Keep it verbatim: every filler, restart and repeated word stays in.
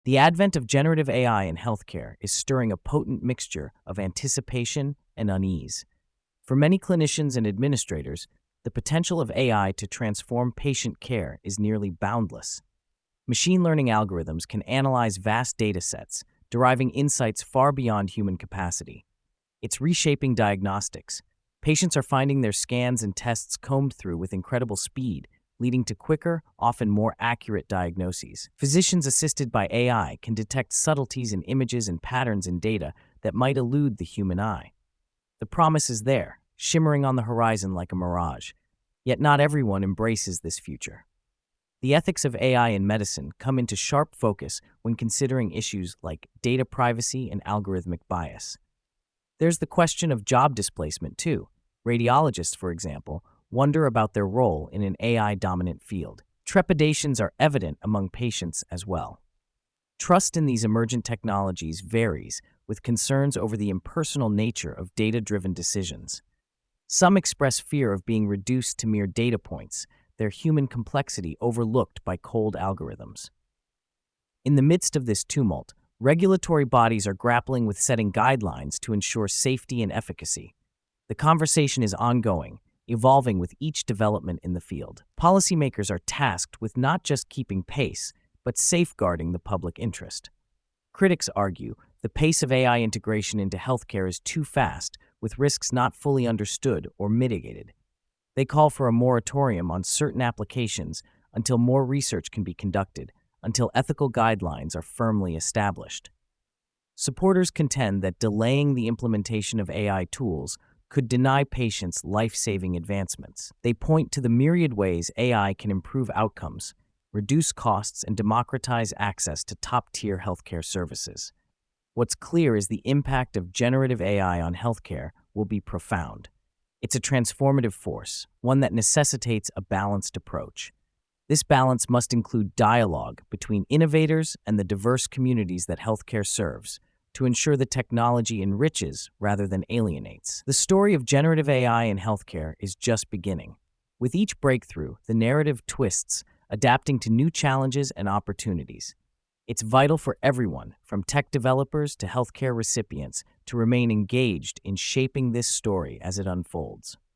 The advent of generative A I in healthcare is stirring a potent mixture of anticipation and unease. For many clinicians and administrators, the potential of A I to transform patient care is nearly boundless. Machine learning algorithms can analyze vast data sets, deriving insights far beyond human capacity. It's reshaping diagnostics. Patients are finding their scans and tests combed through with incredible speed, leading to quicker, often more accurate diagnoses. Physicians assisted by A I can detect subtleties in images and patterns in data that might elude the human eye. The promise is there, shimmering on the horizon like a mirage. Yet not everyone embraces this future. The ethics of A I in medicine come into sharp focus when considering issues like data privacy and algorithmic bias. There's the question of job displacement, too. Radiologists, for example, wonder about their role in an A I-dominant field. Trepidations are evident among patients as well. Trust in these emergent technologies varies, with concerns over the impersonal nature of data-driven decisions. Some express fear of being reduced to mere data points, their human complexity overlooked by cold algorithms. In the midst of this tumult, regulatory bodies are grappling with setting guidelines to ensure safety and efficacy. The conversation is ongoing, evolving with each development in the field. Policymakers are tasked with not just keeping pace, but safeguarding the public interest. Critics argue the pace of A I integration into healthcare is too fast, with risks not fully understood or mitigated. They call for a moratorium on certain applications until more research can be conducted, until ethical guidelines are firmly established. Supporters contend that delaying the implementation of A I tools could deny patients life-saving advancements. They point to the myriad ways A I can improve outcomes, reduce costs, and democratize access to top-tier healthcare services. What's clear is the impact of generative A I on healthcare will be profound. It's a transformative force, one that necessitates a balanced approach. This balance must include dialogue between innovators and the diverse communities that healthcare serves, to ensure the technology enriches rather than alienates. The story of generative A I in healthcare is just beginning. With each breakthrough, the narrative twists, adapting to new challenges and opportunities. It's vital for everyone, from tech developers to healthcare recipients, to remain engaged in shaping this story as it unfolds.